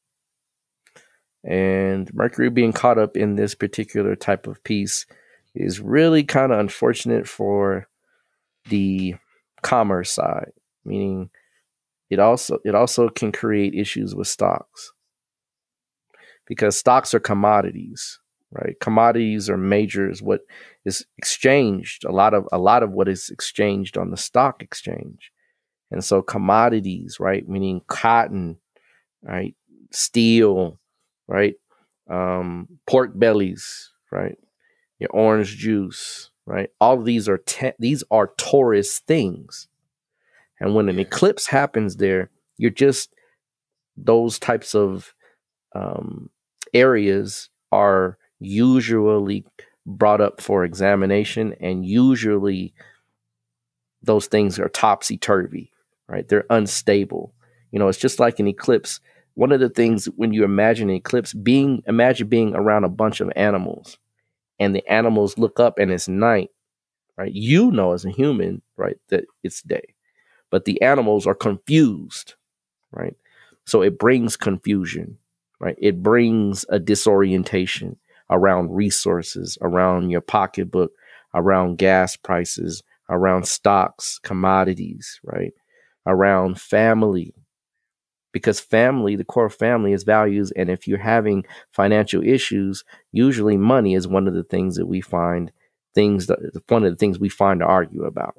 And Mercury being caught up in this particular type of piece is really kind of unfortunate for the commerce side, meaning it also it also can create issues with stocks, because stocks are commodities, right? Commodities are majors. What is exchanged, a lot of a lot of what is exchanged on the stock exchange. And so commodities, right, meaning cotton, right, steel, right, um, pork bellies, right, your orange juice, right. All of these are te- these are Taurus things, and when an Yeah. eclipse happens there, you're just those types of um, areas are usually brought up for examination, and usually those things are topsy turvy, right? They're unstable. You know, it's just like an eclipse. One of the things when you imagine an eclipse, being imagine being around a bunch of animals, and the animals look up and it's night, right? You know, as a human, right, that it's day, but the animals are confused, right? So it brings confusion, right? It brings a disorientation around resources, around your pocketbook, around gas prices, around stocks, commodities, right? Around family, because family, the core family is values. And if you're having financial issues, usually money is one of the things that we find things that one of the things we find to argue about.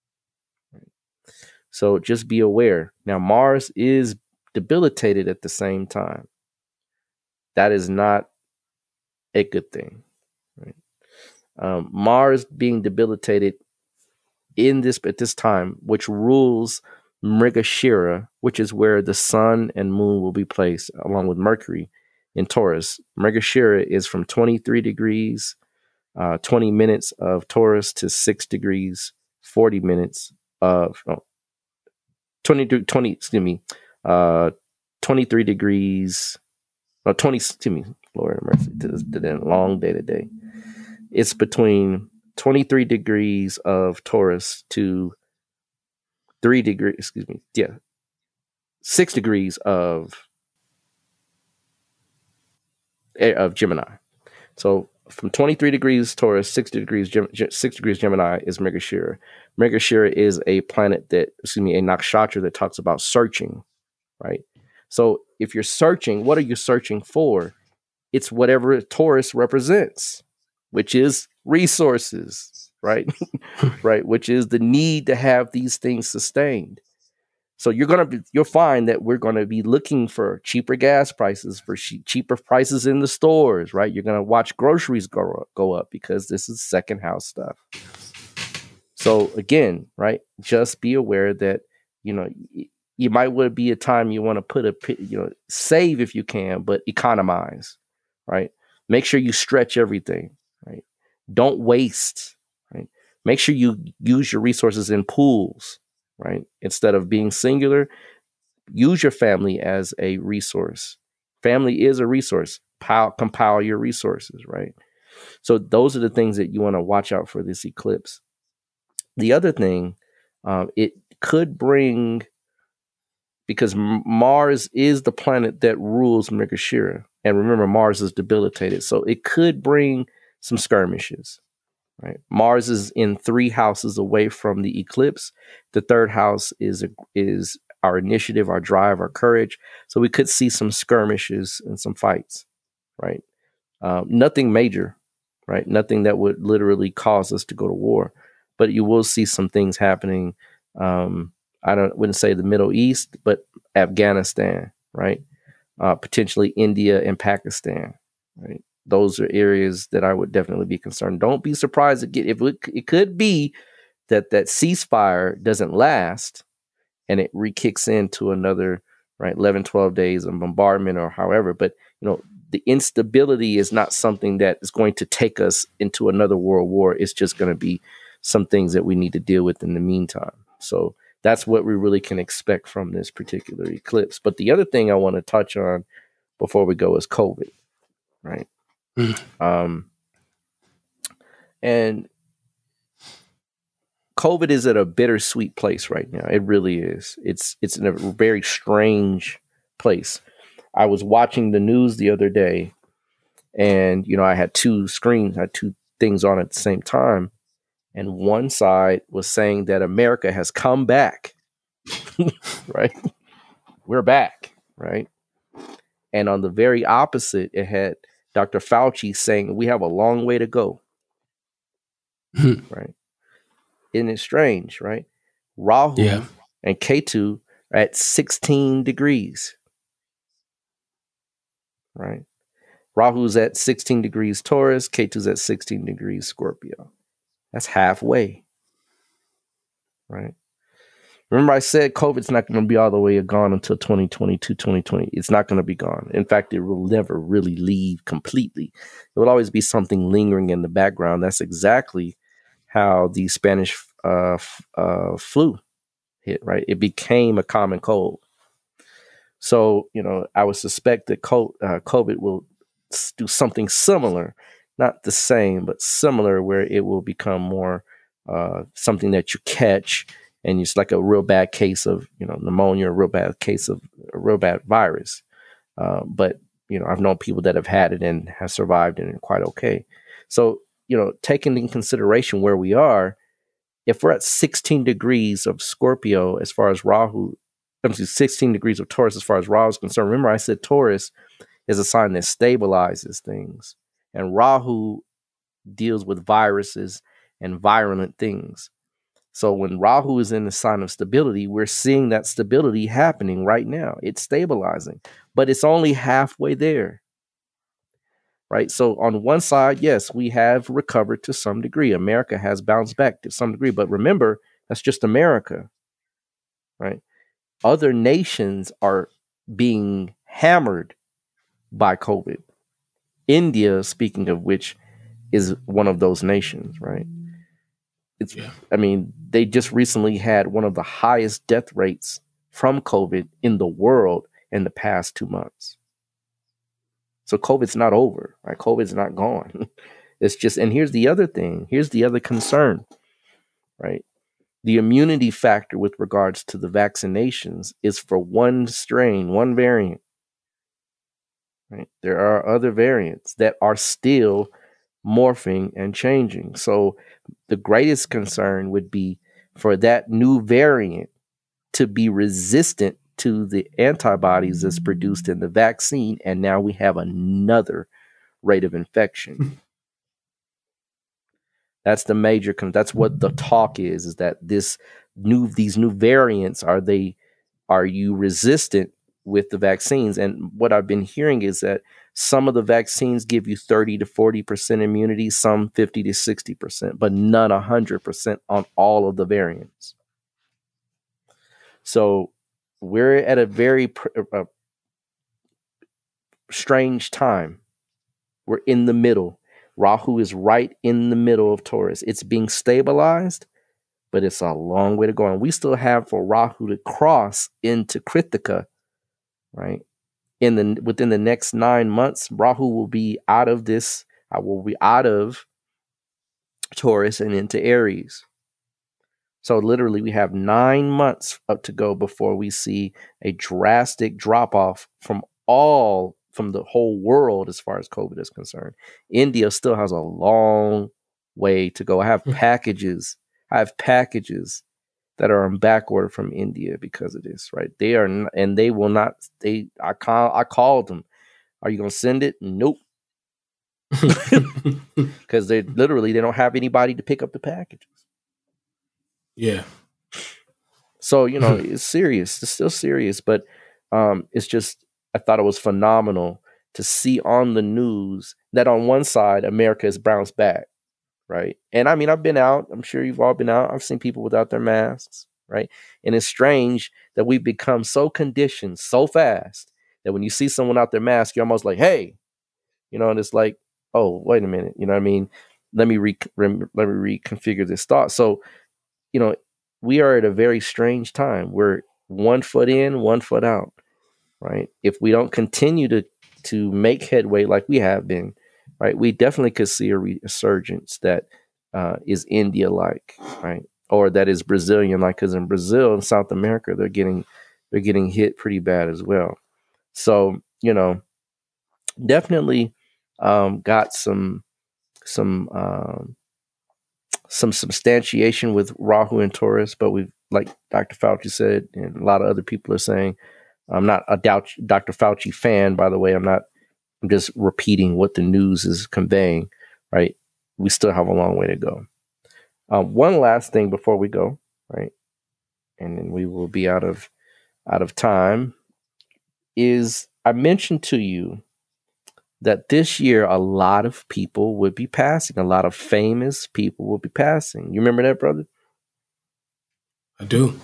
So just be aware. Now, Mars is debilitated at the same time. That is not a good thing. Right? Um, Mars being debilitated in this at this time, which rules Mrigashira, which is where the sun and moon will be placed, along with Mercury in Taurus. Mrigashira is from twenty-three degrees, uh, twenty minutes of Taurus to six degrees, forty minutes of oh, twenty, twenty, excuse me, uh, twenty-three degrees, no, twenty, excuse me, Lord have mercy, to this, to that long day today. It's between twenty-three degrees of Taurus to three degrees, excuse me, yeah, six degrees of of Gemini. So from twenty-three degrees Taurus, six degrees Gem, six degrees Gemini is Mrigashira. Mrigashira is a planet that, excuse me, a nakshatra that talks about searching, right? So if you're searching, what are you searching for? It's whatever Taurus represents, which is resources, right? right, which is the need to have these things sustained. So you're gonna be, you'll find that we're gonna be looking for cheaper gas prices, for che- cheaper prices in the stores, right? You're gonna watch groceries go up, go up because this is second house stuff. So again, right, just be aware that, you know, y- you might want to be a time you want to put a, you know, save if you can, but economize, right? Make sure you stretch everything, right? Don't waste, right? Make sure you use your resources in pools, right? Instead of being singular, use your family as a resource. Family is a resource. Pile, compile your resources, right? So those are the things that you want to watch out for this eclipse. The other thing, um, it could bring, because Mars is the planet that rules Mrigashira. And remember, Mars is debilitated. So it could bring some skirmishes, right? Mars is in three houses away from the eclipse. The third house is, is our initiative, our drive, our courage. So we could see some skirmishes and some fights, right? Um, nothing major, right? Nothing that would literally cause us to go to war, but you will see some things happening. Um, I don't wouldn't say the Middle East, but Afghanistan, right? Uh, potentially India and Pakistan, right? Those are areas that I would definitely be concerned. Don't be surprised to get if it, it could be that that ceasefire doesn't last and it re-kicks into another, right, eleven, twelve days of bombardment or however. But, you know, the instability is not something that is going to take us into another world war. It's just going to be some things that we need to deal with in the meantime. So that's what we really can expect from this particular eclipse. But the other thing I want to touch on before we go is COVID, right? Mm. Um, and COVID is at a bittersweet place right now. It really is. It's it's in a very strange place. I was watching the news the other day, and you know, I had two screens, I had two things on at the same time, and one side was saying that America has come back, right? We're back, right? And on the very opposite, it had Doctor Fauci saying we have a long way to go, right? Isn't it strange, right? Rahu yeah. and Ketu are at sixteen degrees, right? Rahu's at sixteen degrees Taurus, Ketu's at sixteen degrees Scorpio. That's halfway, right? Remember I said COVID's not going to be all the way gone until twenty twenty-two, twenty twenty. It's not going to be gone. In fact, it will never really leave completely. It will always be something lingering in the background. That's exactly how the Spanish uh, uh, flu hit, right? It became a common cold. So, you know, I would suspect that COVID will do something similar, not the same, but similar, where it will become more uh, something that you catch, and it's like a real bad case of, you know, pneumonia, a real bad case of a real bad virus. Uh, but, you know, I've known people that have had it and have survived and are quite okay. So, you know, taking in consideration where we are, if we're at sixteen degrees of Scorpio as far as Rahu, excuse, sixteen degrees of Taurus as far as Rahu is concerned, remember I said Taurus is a sign that stabilizes things, and Rahu deals with viruses and virulent things. So when Rahu is in the sign of stability, we're seeing that stability happening right now. It's stabilizing, but it's only halfway there. Right. So on one side, yes, we have recovered to some degree. America has bounced back to some degree. But remember, that's just America. Right. Other nations are being hammered by COVID. India, speaking of which, is one of those nations. Right. It's yeah. I mean, they just recently had one of the highest death rates from COVID in the world in the past two months. So COVID's not over, right? COVID's not gone. It's just, and here's the other thing. Here's the other concern, right? The immunity factor with regards to the vaccinations is for one strain, one variant, right? There are other variants that are still morphing and changing. So the greatest concern would be for that new variant to be resistant to the antibodies that's produced in the vaccine, and now we have another rate of infection. That's the major. Con- that's what the talk is: is that this new, these new variants, are they, are you resistant with the vaccines? And what I've been hearing is that some of the vaccines give you thirty to forty percent immunity, some fifty to sixty percent, but none one hundred percent on all of the variants. So we're at a very pr- uh, strange time. We're in the middle. Rahu is right in the middle of Taurus. It's being stabilized, but it's a long way to go. And we still have for Rahu to cross into Kritika, right? In the within the next nine months, Rahu will be out of this. I will be out of Taurus and into Aries. So literally, we have nine months up to go before we see a drastic drop off from all, from the whole world as far as COVID is concerned. India still has a long way to go. I have packages. I have packages that are on back order from India because of this, right? They are, n- and they will not. They, I call, I called them. Are you gonna send it? Nope. Because they literally they don't have anybody to pick up the packages. Yeah. So you know it's serious. It's still serious, but um, it's just I thought it was phenomenal to see on the news that on one side America has bounced back, right? And I mean I've been out. I'm sure you've all been out. I've seen people without their masks, right? And it's strange that we've become so conditioned so fast that when you see someone out their mask, you're almost like, hey, you know, and it's like, oh, wait a minute, you know what I mean? Let me re- rem- let me reconfigure this thought. So, you know, we are at a very strange time. We're one foot in, one foot out, right? If we don't continue to to make headway like we have been, right, we definitely could see a resurgence that uh, is India-like, right, or that is Brazilian-like. Because in Brazil and South America, they're getting they're getting hit pretty bad as well. So, you know, definitely um, got some some. Um, some substantiation with Rahu and Taurus, but we've, like Doctor Fauci said, and a lot of other people are saying, I'm not a Doctor Fauci fan, by the way. I'm not, I'm just repeating what the news is conveying, right? We still have a long way to go. Um, one last thing before we go, right? And then we will be out of, out of time is I mentioned to you that this year a lot of people would be passing. A lot of famous people will be passing. You remember that, brother? I do.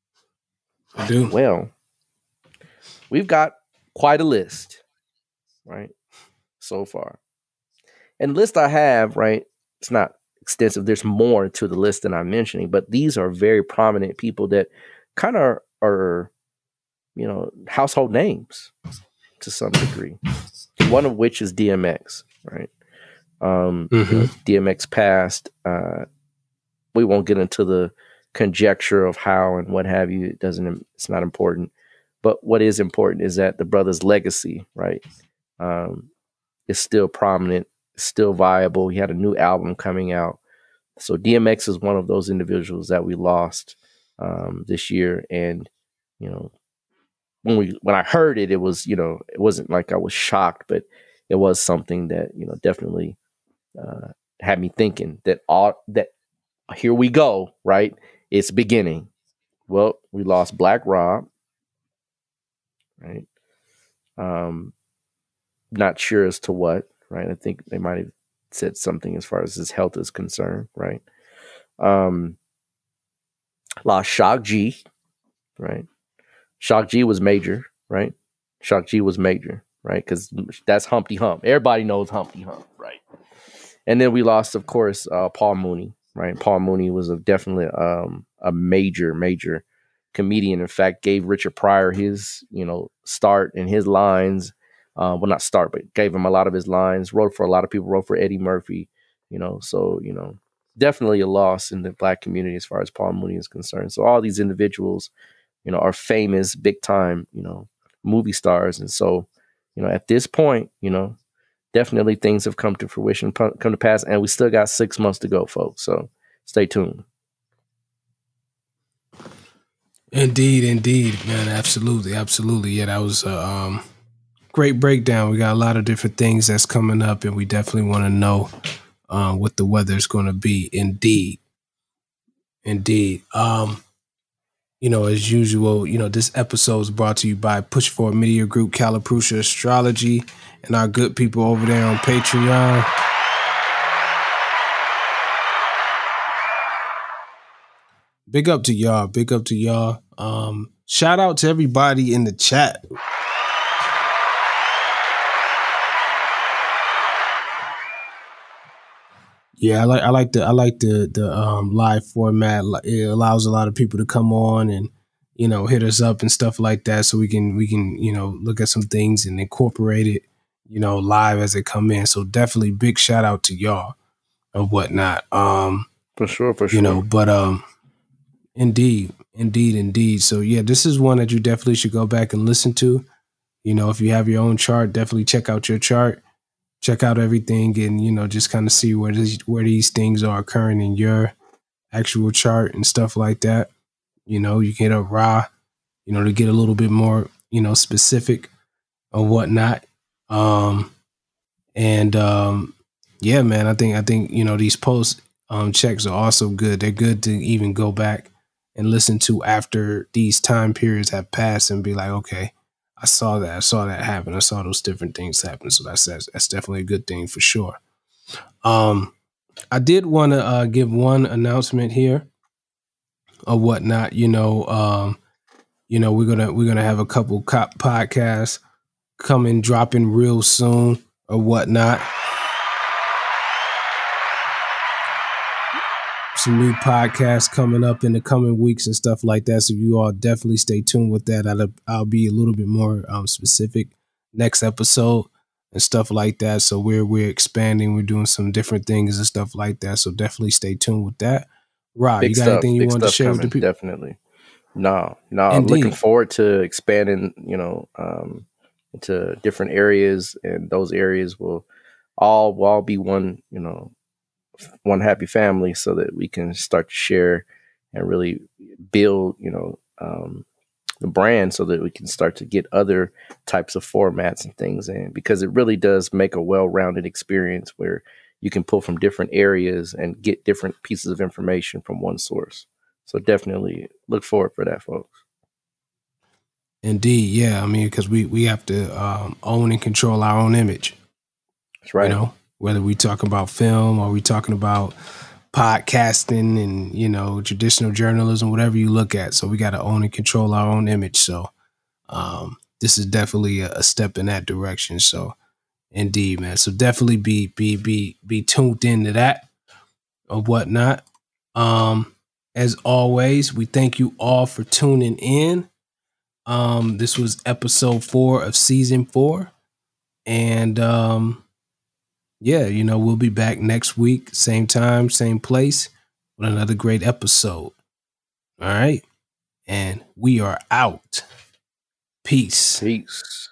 I do. Well, we've got quite a list, right, so far. And the list I have, right, it's not extensive. There's more to the list than I'm mentioning, but these are very prominent people that kind of are, you know, household names to some degree. One of which is D M X, right? Um, mm-hmm. you know, D M X passed. Uh, we won't get into the conjecture of how and what have you. It doesn't. It's not important. But what is important is that the brother's legacy, right, um, is still prominent, still viable. He had a new album coming out. So D M X is one of those individuals that we lost um, this year, and you know. When we when I heard it, it was, you know, it wasn't like I was shocked, but it was something that, you know, definitely uh, had me thinking that all that here we go, right? It's beginning. Well, we lost Black Rob, right? Um, not sure as to what, right? I think they might have said something as far as his health is concerned, right? Um, lost Shock G, right? Shock G was major, right? Shock G was major, right? Because that's Humpty Hump. Everybody knows Humpty Hump, right? And then we lost, of course, uh, Paul Mooney, right? Paul Mooney was a definitely um, a major, major comedian. In fact, gave Richard Pryor his, you know, start and his lines. Uh, well, not start, but gave him a lot of his lines. Wrote for a lot of people. Wrote for Eddie Murphy, you know. So, you know, definitely a loss in the Black community as far as Paul Mooney is concerned. So all these individuals, you know, are famous, big time, you know, movie stars. And so, you know, at this point, you know, definitely things have come to fruition, come to pass, and we still got six months to go, folks. So stay tuned. Indeed, indeed, man. Absolutely, absolutely. Yeah, that was a um, great breakdown. We got a lot of different things that's coming up, and we definitely want to know uh, what the weather's going to be. Indeed, indeed. Um, You know, as usual, you know, this episode is brought to you by Push Forward Media Group, Caliprucia Astrology, and our good people over there on Patreon. Big up to y'all. Big up to y'all. Um, shout out to everybody in the chat. Yeah, I like I like the I like the the um, live format. It allows a lot of people to come on and, you know, hit us up and stuff like that, so we can we can you know look at some things and incorporate it, you know, live as they come in. So definitely big shout out to y'all or whatnot. Um, for sure, for sure. You know, but um, indeed, indeed, indeed. So yeah, this is one that you definitely should go back and listen to. You know, if you have your own chart, definitely check out your chart. Check out everything and, you know, just kind of see where this, where these things are occurring in your actual chart and stuff like that. You know, you can hit up Ra, you know, to get a little bit more, you know, specific or whatnot. Um, and um, yeah, man, I think I think you know these post um, checks are also good. They're good to even go back and listen to after these time periods have passed and be like, okay, I saw that, I saw that happen, I saw those different things happen. So that's that's, that's definitely a good thing for sure. Um, I did want to uh, give one announcement here or whatnot. You know, um, you know, we're gonna we're gonna have a couple co- podcasts coming, dropping real soon or whatnot. Some new podcasts coming up in the coming weeks and stuff like that. So you all definitely stay tuned with that. I'll, I'll be a little bit more um, specific next episode and stuff like that. So we're we're expanding. We're doing some different things and stuff like that. So definitely stay tuned with that. Rob, Big you got stuff, anything you big want to stuff share coming, with the people? definitely. No, no, I'm Indeed. looking forward to expanding, you know, um, into different areas, and those areas will all will all be one, you know, one happy family, so that we can start to share and really build, you know, um, the brand, so that we can start to get other types of formats and things in, because it really does make a well-rounded experience where you can pull from different areas and get different pieces of information from one source. So definitely look forward for that, folks. Indeed, yeah. I mean, because we we have to um, own and control our own image. That's right. You know, whether we talking about film or we talking about podcasting and, you know, traditional journalism, whatever you look at. So we got to own and control our own image. So um, this is definitely a, a step in that direction. So indeed, man. So definitely be be be be tuned into that or whatnot. Um, as always, we thank you all for tuning in. Um, this was episode four of season four. And um, yeah, you know, we'll be back next week, same time, same place, with another great episode. All right. And we are out. Peace. Peace.